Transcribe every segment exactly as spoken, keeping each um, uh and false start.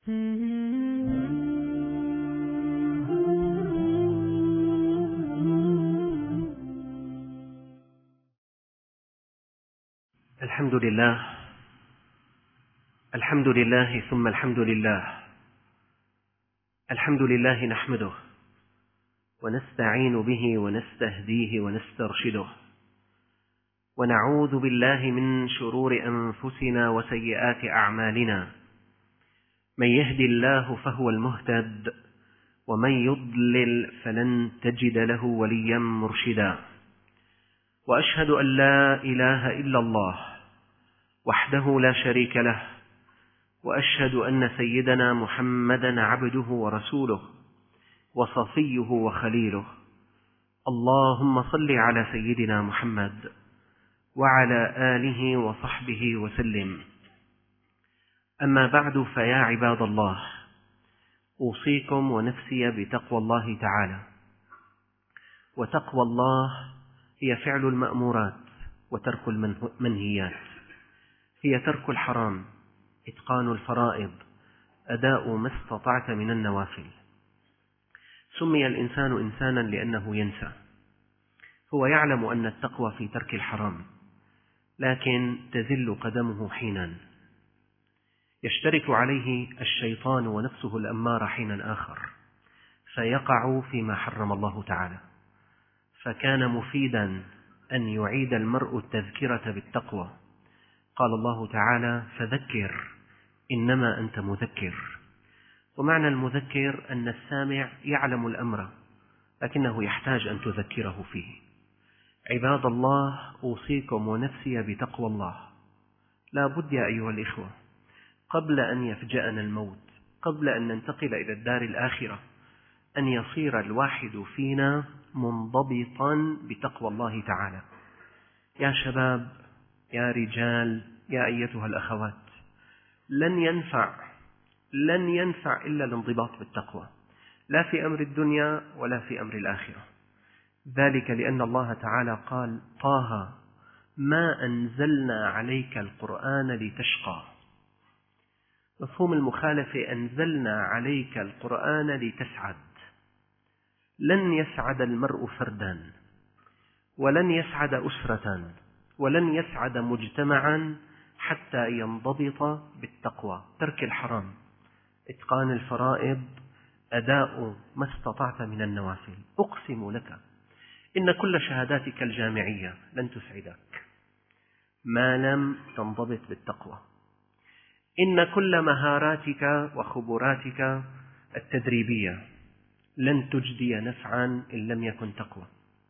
الحمد لله الحمد لله ثم الحمد لله الحمد لله نحمده ونستعين به ونستهديه ونسترشده ونعوذ بالله من شرور أنفسنا وسيئات أعمالنا. من يهد الله فهو المهتد ومن يضلل فلن تجد له وليا مرشدا. وأشهد أن لا إله إلا الله وحده لا شريك له، وأشهد أن سيدنا محمدا عبده ورسوله وصفيه وخليله. اللهم صل على سيدنا محمد وعلى آله وصحبه وسلم. أما بعد، فيا عباد الله، أوصيكم ونفسي بتقوى الله تعالى. وتقوى الله هي فعل المأمورات وترك المنهيات، هي ترك الحرام، إتقان الفرائض، أداء ما استطعت من النوافل. سمي الإنسان إنسانا لأنه ينسى. هو يعلم أن التقوى في ترك الحرام، لكن تزل قدمه حينا، يشترك عليه الشيطان ونفسه الأمارة حينا آخر، فيقع فيما حرم الله تعالى. فكان مفيدا أن يعيد المرء التذكرة بالتقوى. قال الله تعالى: فذكر إنما أنت مذكر. ومعنى المذكر أن السامع يعلم الأمر، لكنه يحتاج أن تذكره فيه. عباد الله، أوصيكم ونفسي بتقوى الله. لا بد يا أيها الإخوة، قبل أن يفجأنا الموت، قبل أن ننتقل إلى الدار الآخرة، أن يصير الواحد فينا منضبطا بتقوى الله تعالى. يا شباب، يا رجال، يا أيتها الأخوات، لن ينفع لن ينفع إلا الانضباط بالتقوى، لا في أمر الدنيا ولا في أمر الآخرة. ذلك لأن الله تعالى قال: طه ما أنزلنا عليك القرآن لتشقى. مفهوم المخالفة: أنزلنا عليك القرآن لتسعد. لن يسعد المرء فردا، ولن يسعد أسرة، ولن يسعد مجتمعا حتى ينضبط بالتقوى. ترك الحرام، إتقان الفرائض، أداء ما استطعت من النوافل. أقسم لك إن كل شهاداتك الجامعية لن تسعدك ما لم تنضبط بالتقوى. إن كل مهاراتك وخبراتك التدريبية لن تجدي نفعا إن لم يكن تقوى.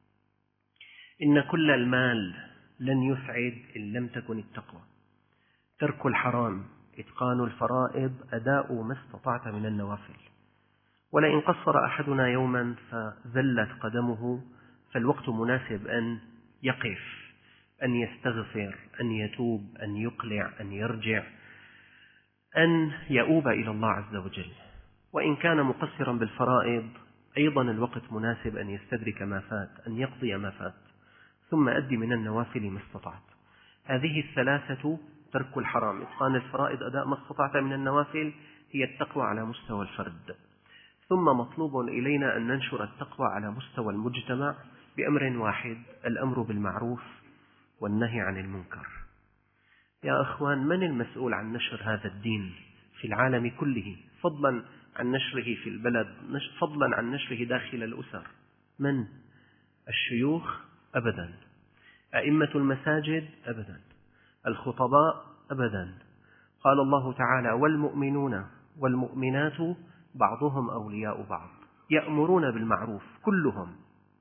إن كل المال لن يسعد إن لم تكن التقوى. ترك الحرام، إتقان الفرائض، أداء ما استطعت من النوافل. ولئن قصر أحدنا يوما فذلت قدمه، فالوقت مناسب أن يقف، أن يستغفر، أن يتوب، أن يقلع، أن يرجع، أن يؤوب إلى الله عز وجل. وإن كان مقصرا بالفرائض، أيضا الوقت مناسب أن يستدرك ما فات، أن يقضي ما فات، ثم أدي من النوافل ما استطعت. هذه الثلاثة: ترك الحرام، إتقان الفرائض، أداء ما استطعت من النوافل، هي التقوى على مستوى الفرد. ثم مطلوب إلينا أن ننشر التقوى على مستوى المجتمع بأمر واحد: الأمر بالمعروف والنهي عن المنكر. يا أخوان، من المسؤول عن نشر هذا الدين في العالم كله، فضلا عن نشره في البلد، فضلا عن نشره داخل الأسر؟ من؟ الشيوخ؟ أبدا. أئمة المساجد؟ أبدا. الخطباء؟ أبدا. قال الله تعالى: والمؤمنون والمؤمنات بعضهم أولياء بعض يأمرون بالمعروف. كلهم.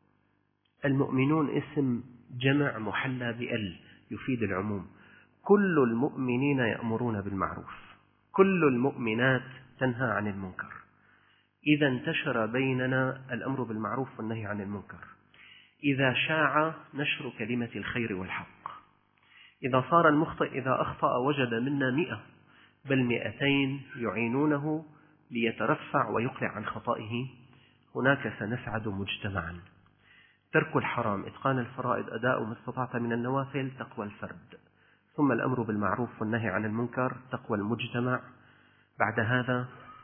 المؤمنون اسم جمع محلى بأل يفيد العموم. كل المؤمنين يأمرون بالمعروف، كل المؤمنات تنهى عن المنكر. إذا انتشر بيننا الأمر بالمعروف والنهي عن المنكر، إذا شاع نشر كلمة الخير والحق، إذا صار المخطئ إذا أخطأ وجد منا مئة بل مئتين يعينونه ليترفع ويقلع عن خطئه، هناك سنسعد مجتمعا. ترك الحرام، إتقان الفرائض، أداء ما استطعت من النوافل، تقوى الفرد. ثم الأمر بالمعروف والنهي عن المنكر، تقوى المجتمع. بعد هذا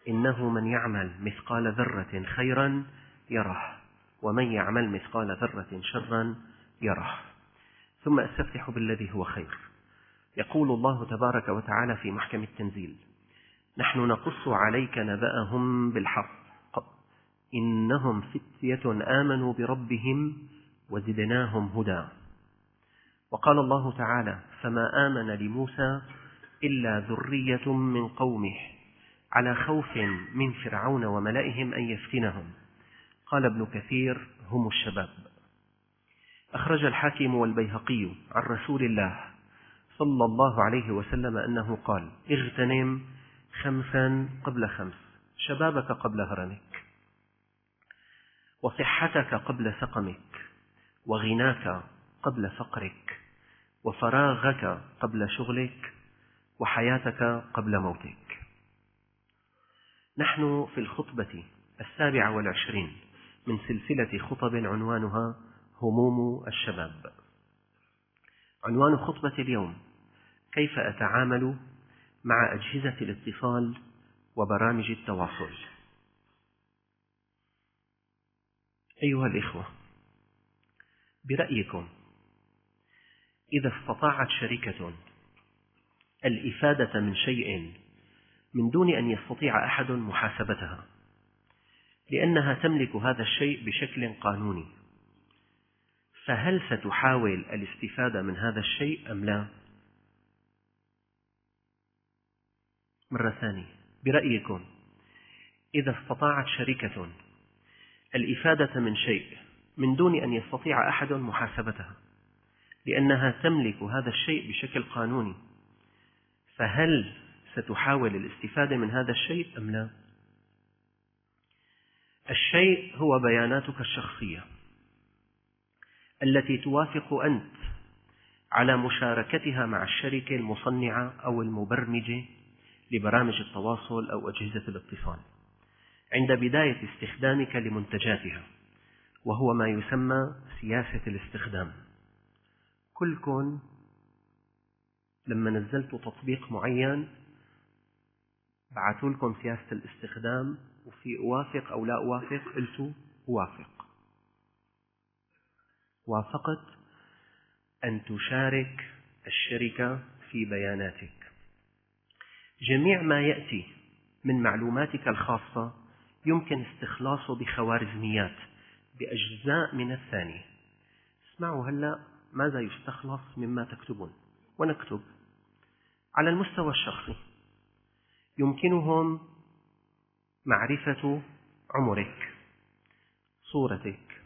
إنه من يعمل مثقال ذرة خيرا يره، ومن يعمل مثقال ذرة شرا يره. ثم أستفتح بالذي هو خير. يقول الله تبارك وتعالى في محكم التنزيل: نحن نقص عليك نبأهم بالحق إنهم فتية آمنوا بربهم وزدناهم هدى. وقال الله تعالى: فما آمن لموسى إلا ذرية من قومه على خوف من فرعون وملئهم أن يفتنهم. قال ابن كثير: هم الشباب. أخرج الحاكم والبيهقي عن رسول الله صلى الله عليه وسلم أنه قال: اغتنم خمسا قبل خمس، شبابك قبل هرمك، وصحتك قبل سقمك، وغناك قبل فقرك، وفراغك قبل شغلك، وحياتك قبل موتك. نحن في الخطبة السابعة والعشرين من سلسلة خطب عنوانها هموم الشباب. عنوان خطبة اليوم: كيف أتعامل مع أجهزة الاتصال وبرامج التواصل. أيها الإخوة، برأيكم إذا استطاعت شركة الإفادة من شيء من دون أن يستطيع أحد محاسبتها لأنها تملك هذا الشيء بشكل قانوني، فهل ستحاول الاستفادة من هذا الشيء أم لا؟ مرة ثانية، برأيكم إذا استطاعت شركة الإفادة من شيء من دون أن يستطيع أحد محاسبتها لأنها تملك هذا الشيء بشكل قانوني، فهل ستحاول الاستفادة من هذا الشيء أم لا؟ الشيء هو بياناتك الشخصية التي توافق أنت على مشاركتها مع الشركة المصنعة أو المبرمجة لبرامج التواصل أو أجهزة الاتصال عند بداية استخدامك لمنتجاتها، وهو ما يسمى سياسة الاستخدام. كلكم لما نزلتوا تطبيق معين بعثوا لكم سياسة الاستخدام، وفي أوافق أو لا أوافق، قلتوا أوافق. وافقت أن تشارك الشركة في بياناتك. جميع ما يأتي من معلوماتك الخاصة يمكن استخلاصه بخوارزميات بأجزاء من الثانية. اسمعوا هلأ ماذا يستخلص مما تكتبون ونكتب. على المستوى الشخصي يمكنهم معرفة عمرك، صورتك،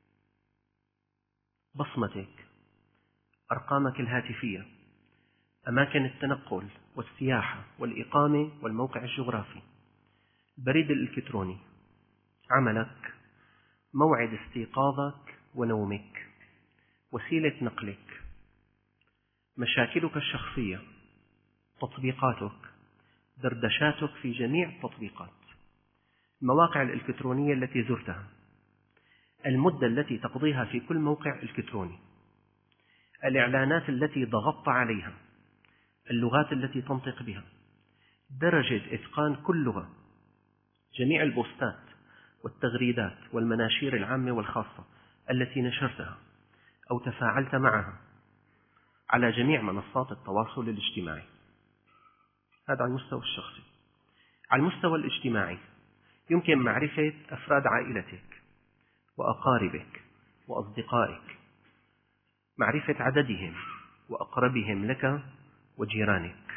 بصمتك، أرقامك الهاتفية، أماكن التنقل والسياحة والإقامة والموقع الجغرافي، البريد الإلكتروني، عملك، موعد استيقاظك ونومك، وسيلة نقلك، مشاكلك الشخصية، تطبيقاتك، دردشاتك في جميع التطبيقات، المواقع الإلكترونية التي زرتها، المدة التي تقضيها في كل موقع إلكتروني، الإعلانات التي ضغطت عليها، اللغات التي تنطق بها، درجة إتقان كل لغة، جميع البوستات والتغريدات والمناشير العامة والخاصة التي نشرتها أو تفاعلت معها على جميع منصات التواصل الاجتماعي. هذا على المستوى الشخصي. على المستوى الاجتماعي يمكن معرفة أفراد عائلتك وأقاربك وأصدقائك، معرفة عددهم وأقربهم لك وجيرانك.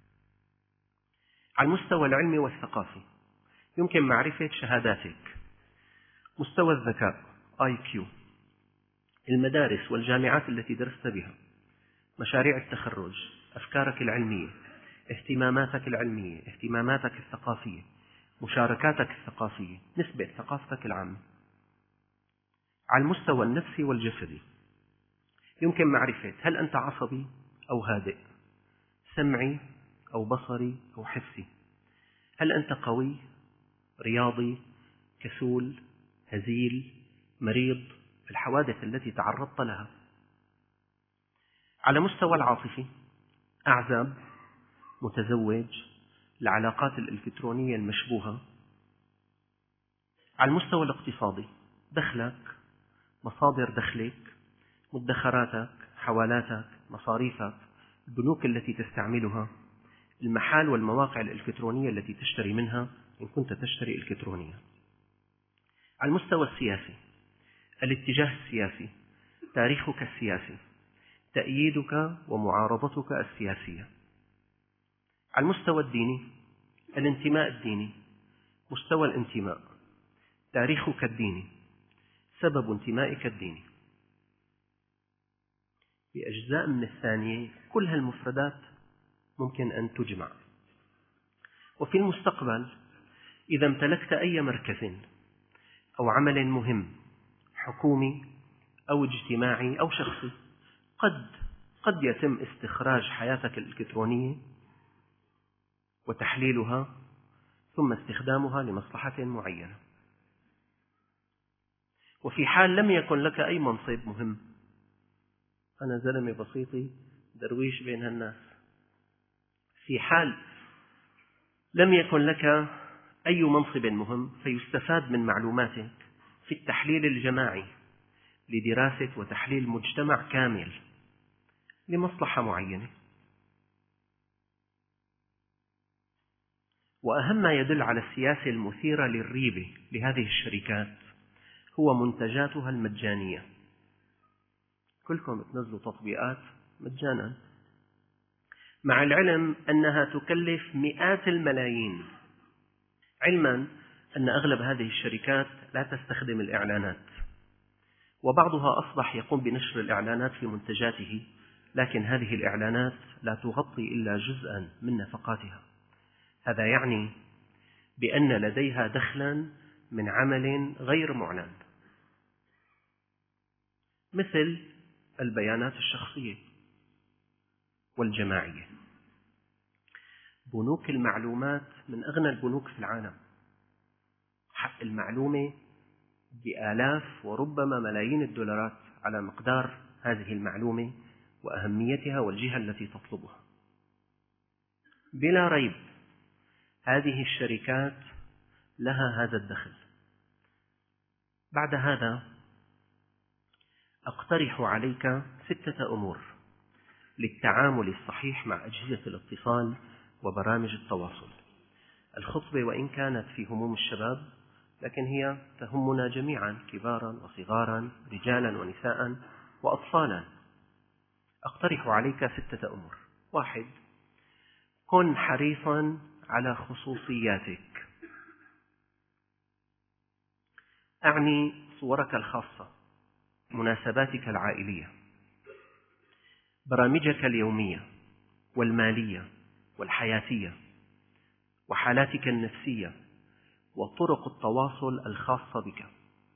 على المستوى العلمي والثقافي يمكن معرفة شهاداتك، مستوى الذكاء آي كيو، المدارس والجامعات التي درست بها، مشاريع التخرج، أفكارك العلمية، اهتماماتك العلمية، اهتماماتك الثقافية، مشاركاتك الثقافية، نسبة ثقافتك العامة. على المستوى النفسي والجسدي يمكن معرفة هل أنت عصبي أو هادئ، سمعي أو بصري أو حسي، هل أنت قوي، رياضي، كسول، هزيل، مريض، الحوادث التي تعرضت لها. على مستوى العاطفي أعزب، متزوج، العلاقات الإلكترونية المشبوهة. على المستوى الاقتصادي، دخلك، مصادر دخلك، مدخراتك، حوالاتك، مصاريفك، البنوك التي تستعملها، المحال والمواقع الإلكترونية التي تشتري منها إن كنت تشتري إلكترونيا. على المستوى السياسي، الاتجاه السياسي، تاريخك السياسي، تأييدك ومعارضتك السياسية. على المستوى الديني، الانتماء الديني، مستوى الانتماء، تاريخك الديني، سبب انتمائك الديني. بأجزاء من الثانية كل هالمفردات ممكن أن تجمع. وفي المستقبل إذا امتلكت أي مركز أو عمل مهم حكومي أو اجتماعي أو شخصي، قد قد يتم استخراج حياتك الإلكترونية وتحليلها ثم استخدامها لمصلحة معينة. وفي حال لم يكن لك أي منصب مهم، أنا زلمة بسيطي درويش بين هالناس، في حال لم يكن لك أي منصب مهم فيستفاد من معلوماتك في التحليل الجماعي لدراسة وتحليل مجتمع كامل لمصلحة معينة. وأهم ما يدل على السياسة المثيرة للريبة لهذه الشركات هو منتجاتها المجانية. كلكم تنزلوا تطبيقات مجانا، مع العلم أنها تكلف مئات الملايين، علما أن أغلب هذه الشركات لا تستخدم الإعلانات، وبعضها أصبح يقوم بنشر الإعلانات في منتجاته، لكن هذه الإعلانات لا تغطي إلا جزءا من نفقاتها. هذا يعني بأن لديها دخلا من عمل غير معلن، مثل البيانات الشخصية والجماعية. بنوك المعلومات من أغنى البنوك في العالم، حق المعلومة بآلاف وربما ملايين الدولارات على مقدار هذه المعلومة وأهميتها والجهة التي تطلبها. بلا ريب هذه الشركات لها هذا الدخل. بعد هذا أقترح عليك ستة أمور للتعامل الصحيح مع أجهزة الاتصال وبرامج التواصل. الخطبة وإن كانت في هموم الشباب، لكن هي تهمنا جميعا، كبارا وصغارا، رجالا ونساء وأطفالا. أقترح عليك ستة أمور. واحد، كن حريصا على خصوصياتك، أعني صورك الخاصة، مناسباتك العائلية، برامجك اليومية والمالية والحياتية، وحالاتك النفسية، وطرق التواصل الخاصة بك.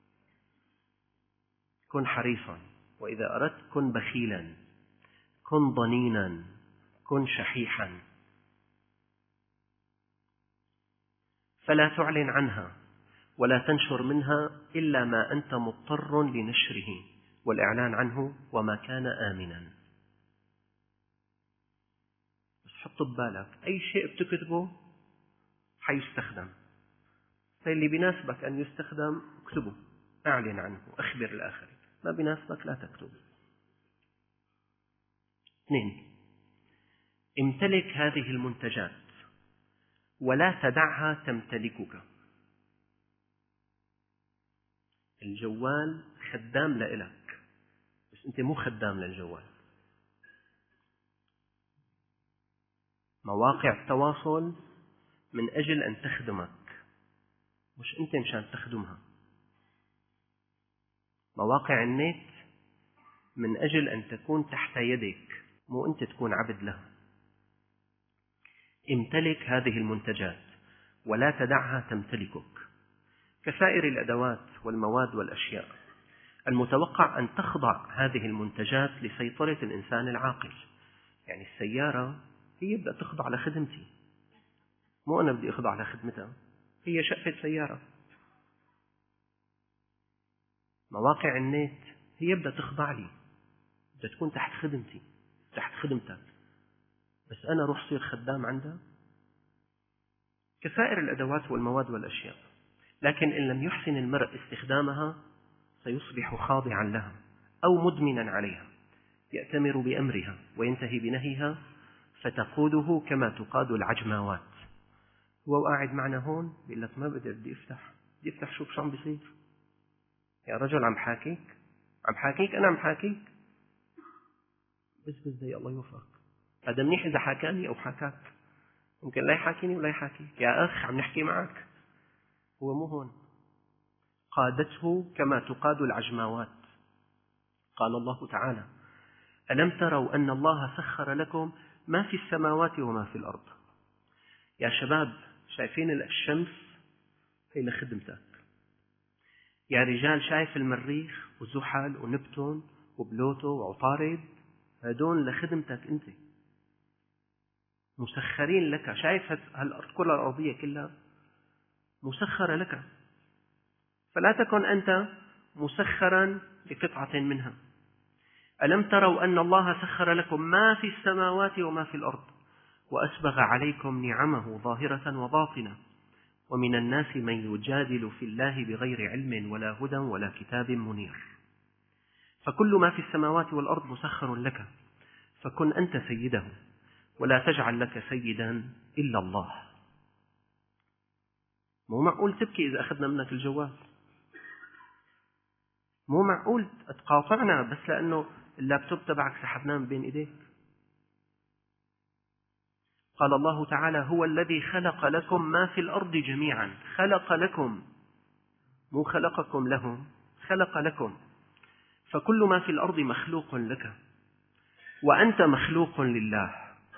كن حريصا، وإذا أردت كن بخيلا، كن ضنينا، كن شحيحا. فلا تعلن عنها ولا تنشر منها إلا ما أنت مضطر لنشره والإعلان عنه وما كان آمنا. بس حط ببالك أي شيء بتكتبه حيستخدم، فاللي بيناسبك أن يستخدم اكتبه، أعلن عنه، أخبر الآخرين. ما بيناسبك لا تكتب. اثنين، امتلك هذه المنتجات ولا تدعها تمتلكك. الجوال خدام لإلك، بس أنت مو خدام للجوال. مواقع التواصل من أجل أن تخدمك، مش أنت مشان تخدمها. مواقع النت من أجل أن تكون تحت يدك، مو أنت تكون عبد لها. امتلك هذه المنتجات ولا تدعها تمتلكك. كسائر الأدوات والمواد والأشياء، المتوقع أن تخضع هذه المنتجات لسيطرة الإنسان العاقل. يعني السيارة هي بدها تخضع لخدمتي، مو أنا بدي أخضع لخدمتها، هي شقفة سيارة. مواقع النت هي بدها تخضع لي، بدها تكون تحت خدمتي، تحت خدمتك، بس أنا روح صير خدام عندها. كسائر الأدوات والمواد والأشياء، لكن إن لم يحسن المرء استخدامها سيصبح خاضعا لها أو مدمنا عليها، يأتمر بأمرها وينتهي بنهيها، فتقوده كما تقاد العجماوات. هو قاعد معنا هون بيقول لك ما بدي بدي افتح بدي افتح شوف شو عم بيصير. يا رجل عم حاكيك عم حاكيك أنا عم حاكيك بس بس زي الله يوفقك. هذا منيح إذا حاكاني أو حاكاك، ممكن لا يحاكيني ولا يحاكيك. يا أخ عم نحكي معك. هو مو هون. قادته كما تقاد العجماوات. قال الله تعالى: ألم تروا أن الله سخر لكم ما في السماوات وما في الأرض. يا شباب شايفين الشمس هي لخدمتك. يا رجال شايف المريخ وزحل ونبتون وبلوتو وعطارد، هدول لخدمتك أنت، مسخرين لك. شايف هالكرة الأرضية كلها مسخرة لك، فلا تكن أنت مسخرا لقطعة منها. ألم تروا أن الله سخر لكم ما في السماوات وما في الأرض وأسبغ عليكم نعمه ظاهرة وباطنة ومن الناس من يجادل في الله بغير علم ولا هدى ولا كتاب منير. فكل ما في السماوات والأرض مسخر لك، فكن أنت سيده ولا تجعل لك سيدا إلا الله. مو معقول تبكي إذا أخذنا منك الجوال، مو معقول تقاطعنا بس لأنه اللابتوب تبعك سحبناه من بين إيديك. قال الله تعالى: هو الذي خلق لكم ما في الأرض جميعا. خلق لكم، مو خلقكم لهم، خلق لكم. فكل ما في الأرض مخلوق لك وأنت مخلوق لله.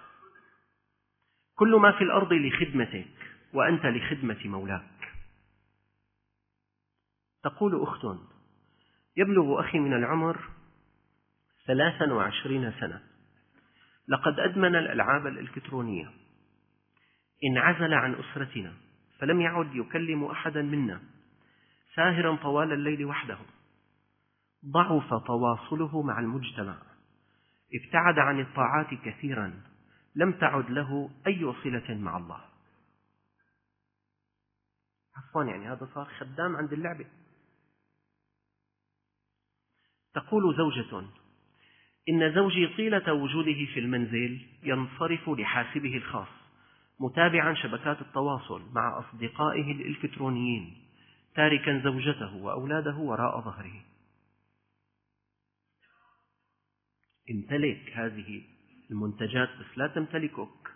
كل ما في الأرض لخدمتك وأنت لخدمة مولاك. تقول أخت: يبلغ أخي من العمر ثلاثا وعشرين سنة، لقد أدمن الألعاب الإلكترونية، انعزل عن أسرتنا فلم يعد يكلم أحدا منا، ساهرا طوال الليل وحده، ضعف تواصله مع المجتمع، ابتعد عن الطاعات كثيرا، لم تعد له أي صلة مع الله. عفوا يعني هذا صار خدام عند اللعبة. تقول زوجة: إن زوجي طيلة وجوده في المنزل ينصرف لحاسبه الخاص متابعا شبكات التواصل مع أصدقائه الإلكترونيين، تاركا زوجته وأولاده وراء ظهره. امتلك هذه المنتجات بس لا تمتلكك.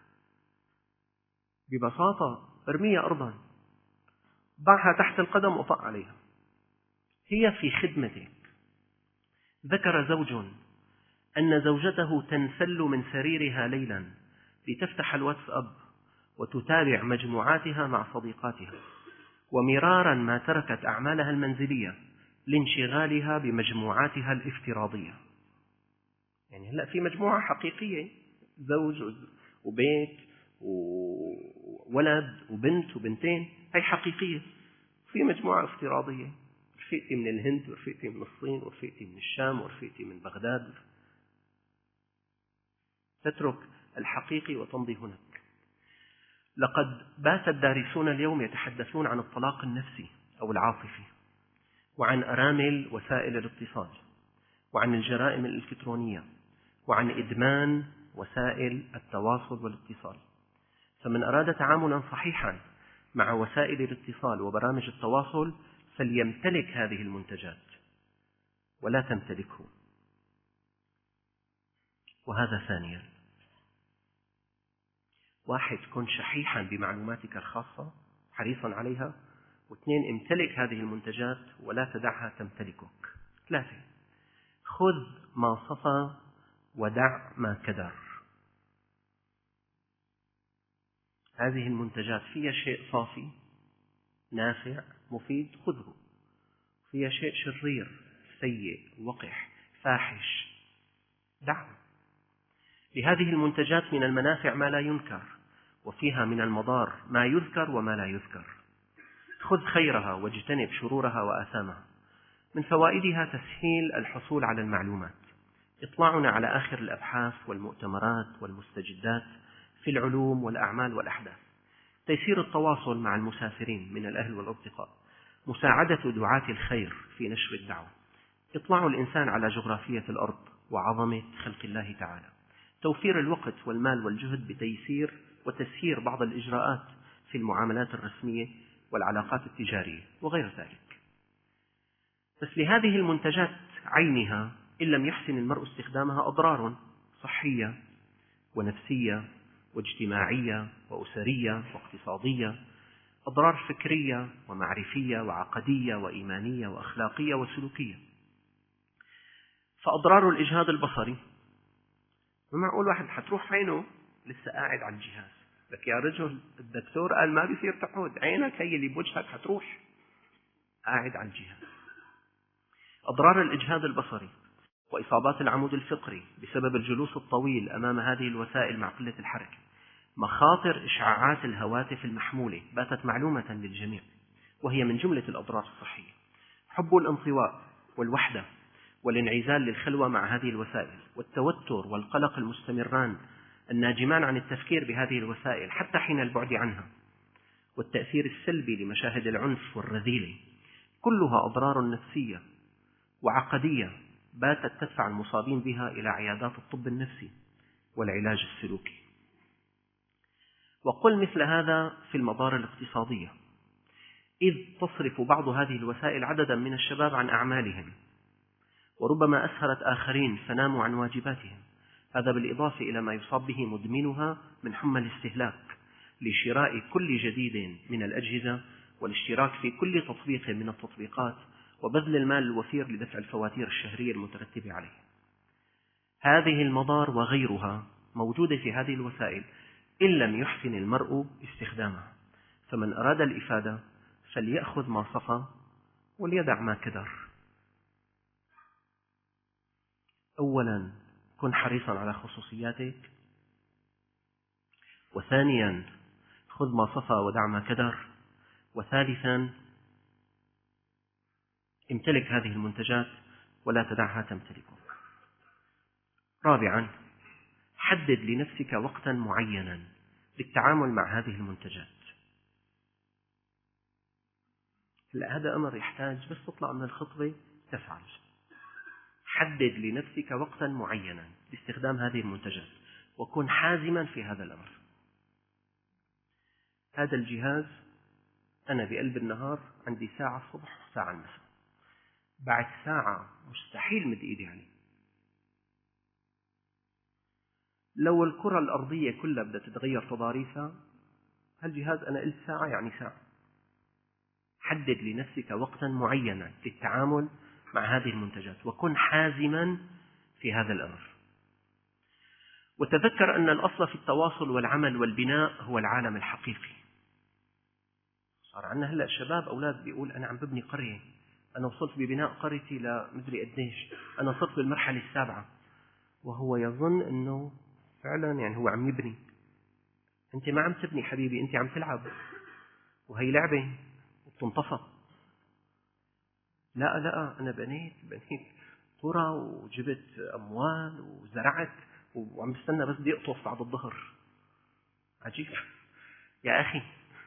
ببساطة ارميها أرضا، ضعها تحت القدم وطأ عليها، هي في خدمتك. ذكر زوج أن زوجته تنسل من سريرها ليلا لتفتح الواتساب وتتابع مجموعاتها مع صديقاتها، ومرارا ما تركت أعمالها المنزلية لانشغالها بمجموعاتها الافتراضية. يعني هلأ في مجموعة حقيقية، زوج وبيت وولد وبنت وبنتين، هي حقيقية. في مجموعة افتراضية، رفيقتي من الهند ورفيقتي من الصين ورفيقتي من الشام ورفيقتي من بغداد. تترك الحقيقي وتمضي هناك. لقد بات الدارسون اليوم يتحدثون عن الطلاق النفسي أو العاطفي، وعن أرامل وسائل الاتصال، وعن الجرائم الإلكترونية، وعن إدمان وسائل التواصل والاتصال. فمن أراد تعاملا صحيحا مع وسائل الاتصال وبرامج التواصل فليمتلك هذه المنتجات ولا تمتلكه. وهذا ثانيا. واحد، كن شحيحا بمعلوماتك الخاصة حريصا عليها. واثنين، امتلك هذه المنتجات ولا تدعها تمتلكك. ثلاثة، خذ ما صفى ودع ما كدر. هذه المنتجات فيها شيء صافي نافع مفيد، خذه. فيها شيء شرير سيء وقح فاحش، دعه. لهذه المنتجات من المنافع ما لا ينكر، وفيها من المضار ما يذكر وما لا يذكر. خذ خيرها واجتنب شرورها وآثامها. من فوائدها تسهيل الحصول على المعلومات، إطلاعنا على آخر الأبحاث والمؤتمرات والمستجدات في العلوم والأعمال والأحداث. تيسير التواصل مع المسافرين من الأهل والأصدقاء، مساعدة دعاة الخير في نشر الدعوة، إطلاع الإنسان على جغرافية الأرض وعظمة خلق الله تعالى، توفير الوقت والمال والجهد بتيسير وتسيير بعض الإجراءات في المعاملات الرسمية والعلاقات التجارية وغير ذلك. بس لهذه المنتجات عينها إن لم يحسن المرء استخدامها أضرار صحية ونفسية واجتماعية وأسرية واقتصادية، أضرار فكرية ومعرفية وعقدية وإيمانية وأخلاقية وسلوكية. فأضرار الإجهاد البصري، معقول واحد حتروح عينه لسه قاعد على الجهاز، لك يا رجل الدكتور قال ما بيصير تقعد، عينك هي اللي بوجهك حتروح قاعد على الجهاز. أضرار الإجهاد البصري وإصابات العمود الفقري بسبب الجلوس الطويل أمام هذه الوسائل مع قلة الحركة، مخاطر إشعاعات الهواتف المحمولة باتت معلومة للجميع وهي من جملة الأضرار الصحية، حب الانطواء والوحدة والانعزال للخلوة مع هذه الوسائل، والتوتر والقلق المستمران الناجمان عن التفكير بهذه الوسائل حتى حين البعد عنها، والتأثير السلبي لمشاهد العنف والرذيلة، كلها أضرار نفسية وعقدية باتت تدفع المصابين بها إلى عيادات الطب النفسي والعلاج السلوكي. وقل مثل هذا في المضار الاقتصادية، إذ تصرف بعض هذه الوسائل عددا من الشباب عن أعمالهم، وربما أسهرت آخرين فناموا عن واجباتهم، هذا بالإضافة إلى ما يصاب به مدمنها من حمى الاستهلاك لشراء كل جديد من الأجهزة والاشتراك في كل تطبيق من التطبيقات وبذل المال الوفير لدفع الفواتير الشهرية المترتبة عليه. هذه المضار وغيرها موجودة في هذه الوسائل إن لم يحسن المرء استخدامها، فمن أراد الإفادة فليأخذ ما صفى وليدع ما كدر. أولا كن حريصا على خصوصياتك، وثانيا خذ ما صفى ودع ما كدر، وثالثا امتلك هذه المنتجات ولا تدعها تمتلكك. رابعا حدد لنفسك وقتا معينا للتعامل مع هذه المنتجات. هلا هذا أمر يحتاج بس تطلع من الخطبة تفعل. حدد لنفسك وقتا معينا لاستخدام هذه المنتجات وكن حازما في هذا الأمر. هذا الجهاز أنا بقلب النهار عندي ساعة الصبح وساعة المساء، بعد ساعة مستحيل مد إيدي عليه. لو الكرة الأرضية كلها بدها تتغير تضاريسها، هالجهاز أنا قلت ساعة يعني ساعة. حدد لنفسك وقتا معينا للتعامل مع هذه المنتجات وكن حازما في هذا الأمر. وتذكر أن الأصل في التواصل والعمل والبناء هو العالم الحقيقي. صار عندنا هلأ شباب أولاد بيقول أنا عم ببني قرية، أنا وصلت ببناء قريتي لمدري قديش، أنا صرت بالمرحلة السابعة، وهو يظن أنه فعلا يعني هو عم يبني. أنت ما عم تبني حبيبي، أنت عم تلعب، وهي لعبة وبتنطفى. لا لا أنا بنيت بنيت قرى وجبت أموال وزرعت وعم بستنى بس بدي أقطف بعد الظهر. عجيب يا أخي.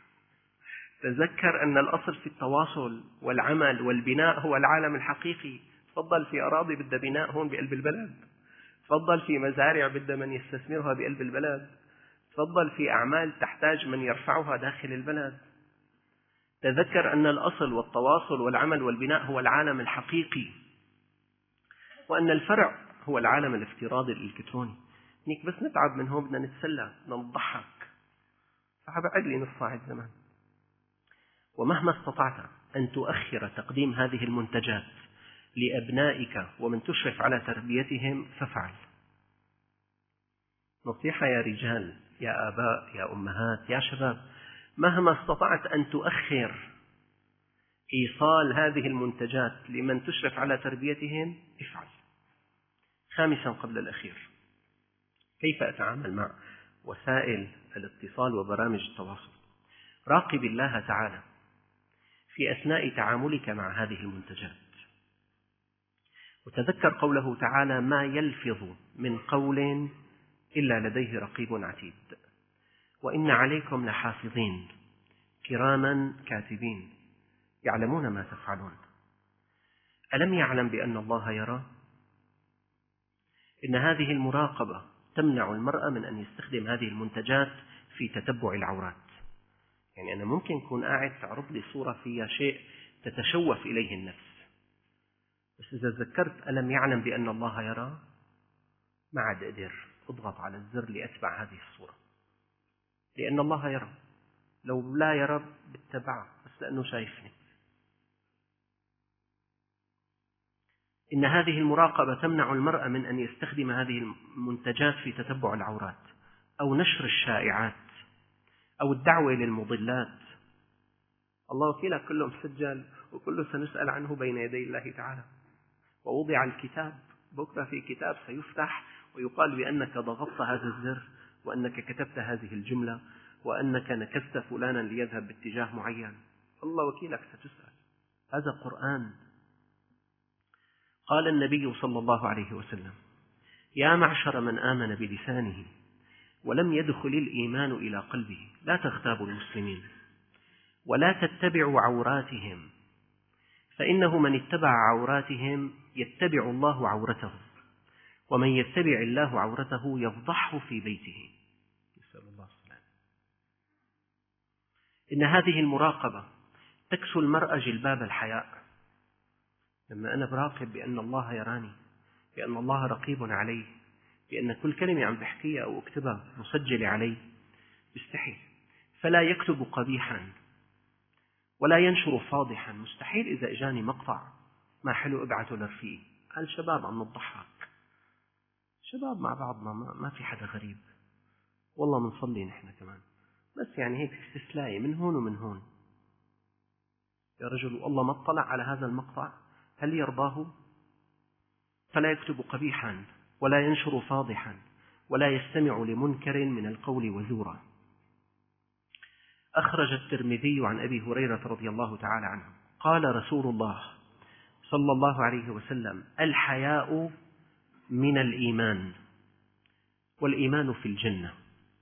تذكر أن الأصل في التواصل والعمل والبناء هو العالم الحقيقي. تفضل في أراضي بدها بناء هون بقلب البلد، تفضل في مزارع بدها من يستثمرها بقلب البلد، تفضل في أعمال تحتاج من يرفعها داخل البلد. تذكر أن الأصل والتواصل والعمل والبناء هو العالم الحقيقي، وأن الفرع هو العالم الافتراضي الإلكتروني. هيك بس نتعب من هون بدنا نتسلى بدنا نضحك، فحبعد لي نص ساعة زمان. ومهما استطعت أن تؤخر تقديم هذه المنتجات لأبنائك ومن تشرف على تربيتهم فافعل. نصيحة يا رجال، يا آباء، يا أمهات، يا شباب، مهما استطعت أن تؤخر إيصال هذه المنتجات لمن تشرف على تربيتهم افعل. خامسا قبل الأخير، كيف أتعامل مع وسائل الاتصال وبرامج التواصل؟ راقب الله تعالى في أثناء تعاملك مع هذه المنتجات، وتذكر قوله تعالى: ما يلفظ من قول إلا لديه رقيب عتيد. وإن عليكم لحافظين كراما كاتبين يعلمون ما تفعلون. ألم يعلم بأن الله يرى؟ إن هذه المراقبة تمنع المرء من أن يستخدم هذه المنتجات في تتبع العورات. يعني أنا ممكن أكون قاعد تعرض لي صورة فيها شيء تتشوف إليه النفس، بس إذا تذكرت ألم يعلم بأن الله يرى، ما عاد أقدر أضغط على الزر لأتبع هذه الصورة، لأن الله يرى. لو لا يرى باتبعه، بس لأنه شايفني. إن هذه المراقبة تمنع المرء من أن يستخدم هذه المنتجات في تتبع العورات أو نشر الشائعات أو الدعوة للمضلات. الله وكيلك كله مسجل وكله سنسأل عنه بين يدي الله تعالى. ووضع الكتاب، بكرة في كتاب سيفتح ويقال بأنك ضغطت هذا الزر، وأنك كتبت هذه الجملة، وأنك نكست فلانا ليذهب باتجاه معين. الله وكيلك ستسأل. هذا قرآن. قال النبي صلى الله عليه وسلم: يا معشر من آمن بلسانه ولم يدخل الإيمان إلى قلبه لا تغتابوا المسلمين ولا تتبعوا عوراتهم، فإنه من اتبع عوراتهم يتبع الله عورته، ومن يتبع الله عورته يفضحه في بيته. نسأل الله السلامة. إن هذه المراقبة تكسو المرء جلباب الحياء. لما أنا براقب بأن الله يراني، بأن الله رقيب علي، بأن كل كلمة عم بحكيها أو أكتبها مسجلة علي، بستحي. فلا يكتب قبيحا ولا ينشر فاضحا. مستحيل إذا إجاني مقطع ما حلو ابعته لرفيقي، قال شباب عم نضحك، شباب مع بعضنا، ما في حدا غريب، والله منصلي نحن كمان، بس يعني هيك استسلاية من هون ومن هون. يا رجل والله ما اطلع على هذا المقطع، هل يرضاه؟ فلا يكتب قبيحا ولا ينشر فاضحا ولا يستمع لمنكر من القول وزورا. أخرج الترمذي عن أبي هريرة رضي الله تعالى عنه قال رسول الله صلى الله عليه وسلم: الحياء من الإيمان، والإيمان في الجنة،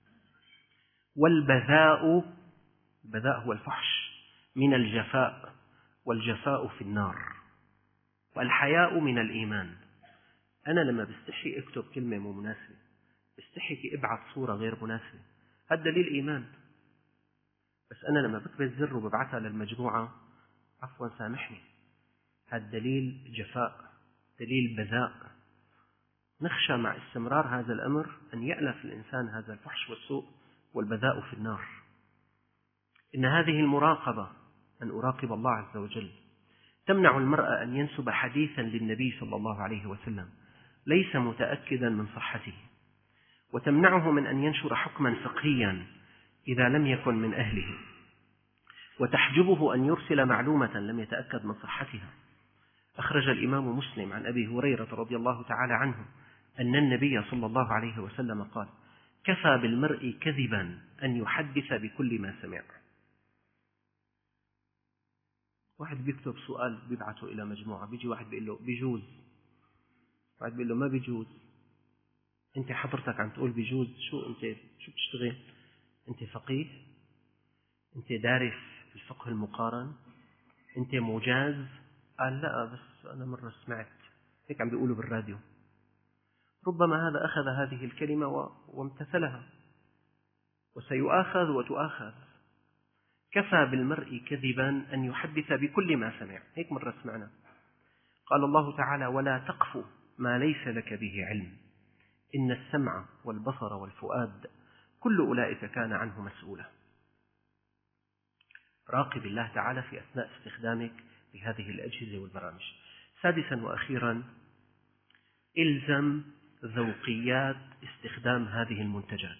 والبذاء، البذاء هو الفحش، من الجفاء، والجفاء في النار. والحياء من الإيمان. أنا لما بستحي أكتب كلمة مو مناسبة، بستحي أبعث صورة غير مناسبة، هذا دليل إيمان. بس أنا لما بكبت الزر وببعثها للمجموعة، عفوا سامحني، هذا دليل جفاء، دليل بذاء. نخشى مع استمرار هذا الأمر أن يألف الإنسان هذا الفحش والسوء والبذاء في النار. إن هذه المراقبة، أن أراقب الله عز وجل، تمنع المرء أن ينسب حديثا للنبي صلى الله عليه وسلم ليس متأكدا من صحته، وتمنعه من أن ينشر حكما فقهيا إذا لم يكن من أهله، وتحجبه أن يرسل معلومة لم يتأكد من صحتها. أخرج الإمام مسلم عن أبي هريرة رضي الله تعالى عنه أن النبي صلى الله عليه وسلم قال: كفى بالمرء كذبا أن يحدث بكل ما سمع. واحد بيكتب سؤال بيبعثه إلى مجموعة، بيجي واحد بيقول له بيجوز، واحد بيقول له ما بيجوز. أنت حضرتك عم تقول بيجوز، شو أنت شو بتشتغل؟ أنت فقيه؟ أنت دارس الفقه المقارن؟ أنت مجاز؟ قال لا، بس أنا مرة سمعت هيك عم بيقولوا بالراديو. ربما هذا أخذ هذه الكلمة وامتثلها، وسيؤاخذ وتؤاخذ. كفى بالمرء كذبا أن يحدث بكل ما سمع، هيك مرة سمعنا. قال الله تعالى: ولا تقف ما ليس لك به علم إن السمع والبصر والفؤاد كل أولئك كان عنه مسؤولا. راقب الله تعالى في أثناء استخدامك لهذه الأجهزة والبرامج. سادسا وأخيرا، إلزم ذوقيات استخدام هذه المنتجات،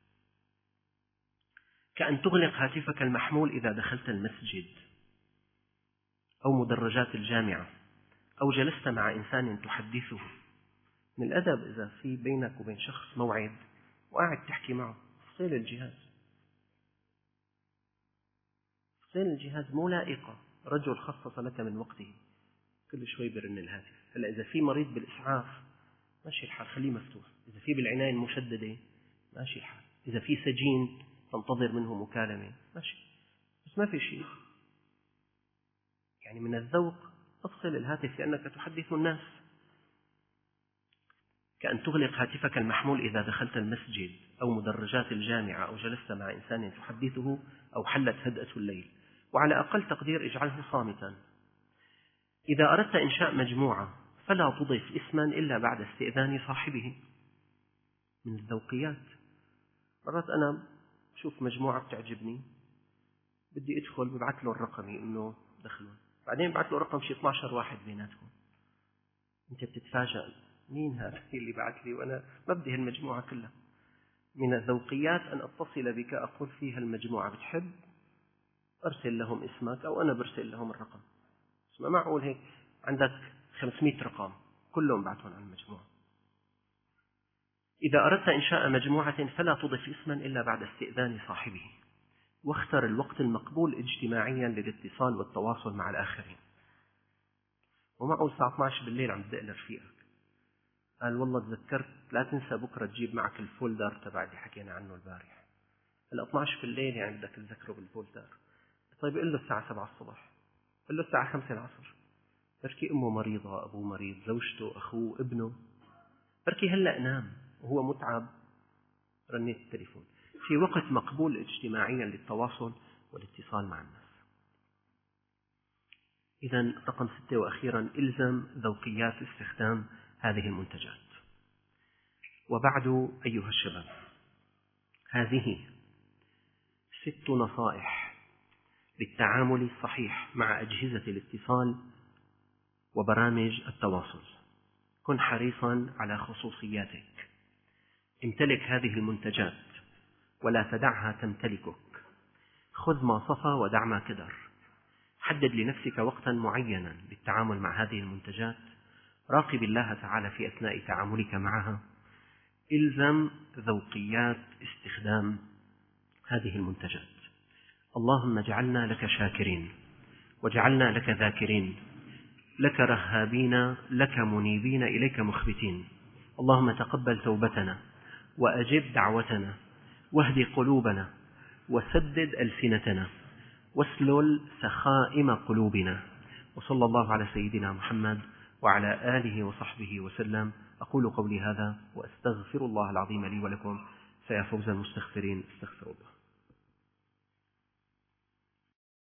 كأن تغلق هاتفك المحمول إذا دخلت المسجد أو مدرجات الجامعة أو جلست مع إنسان تحدثه. من الأدب إذا في بينك وبين شخص موعد وقاعد تحكي معه، فصيل الجهاز، فصيل الجهاز مو لائقة. رجل خصص لك من وقته، كل شوي برن الهاتف. هلا إذا في مريض بالإسعاف ماشي الحال، خليه مفتوح. إذا في بالعناية المشددة ماشي الحال. إذا في سجين تنتظر منه مكالمة، ماشي، بس ما في شيء. يعني من الذوق أفصل الهاتف لأنك تحدث الناس، كأن تغلق هاتفك المحمول إذا دخلت المسجد أو مدرجات الجامعة أو جلست مع إنسان تحدثه أو حلت هدأة الليل، وعلى أقل تقدير اجعله صامتا. إذا أردت إنشاء مجموعة فلا تضف اسما إلا بعد استئذان صاحبه. من الذوقيات. مرات أنا شوف مجموعة بتعجبني بدي أدخل ببعث له الرقمي إنه دخلوا، بعدين بعث له رقم شي اثني عشر واحد بيناتهم، أنت بتتفاجأ مين هذا اللي بعث لي وأنا ما بدي هالمجموعة كلها. من الذوقيات أن أتصل بك أقول فيها المجموعة بتحب أرسل لهم اسمك أو أنا برسل لهم الرقم. ما معقول هيك عندك خمسمائة رقم كلهم بعثون عن المجموعة. إذا أردت إنشاء مجموعة فلا تضف اسما إلا بعد استئذان صاحبه، واختر الوقت المقبول اجتماعيا للاتصال والتواصل مع الآخرين. ومعقول الساعة اثني عشر بالليل عم تدق لرفيقك قال والله تذكرت لا تنسى بكرة تجيب معك الفولدر تبع اللي حكينا عنه البارح. هلا اثني عشر بالليل يعني بدك تذكره بالفولدر. طيب قل له الساعة سبعة الصبح، قل له الساعة خمسة العصر، بركي أمه مريضة، أبوه مريض، زوجته، أخوه، ابنه، بركي هلأ نام وهو متعب، رنيت التليفون. في وقت مقبول اجتماعيا للتواصل والاتصال مع الناس. إذن رقم ستة وأخيرا إلزم ذوقيات استخدام هذه المنتجات. وبعد أيها الشباب، هذه ست نصائح للتعامل الصحيح مع أجهزة الاتصال وبرامج التواصل. كن حريصا على خصوصياتك، امتلك هذه المنتجات ولا تدعها تمتلكك. خذ ما صفى ودع ما كدر. حدد لنفسك وقتا معينا للتعامل مع هذه المنتجات. راقب الله تعالى في أثناء تعاملك معها. إلزم ذوقيات استخدام هذه المنتجات. اللهم اجعلنا لك شاكرين، واجعلنا لك ذاكرين، لك رهابين، لك منيبين، إليك مخبتين. اللهم تقبل توبتنا وأجب دعوتنا، واهد قلوبنا، وسدد ألسنتنا، واسلل سخائم قلوبنا. وصلى الله على سيدنا محمد وعلى آله وصحبه وسلم. أقول قولي هذا وأستغفر الله العظيم لي ولكم، فيا فوز المستغفرين استغفروا الله.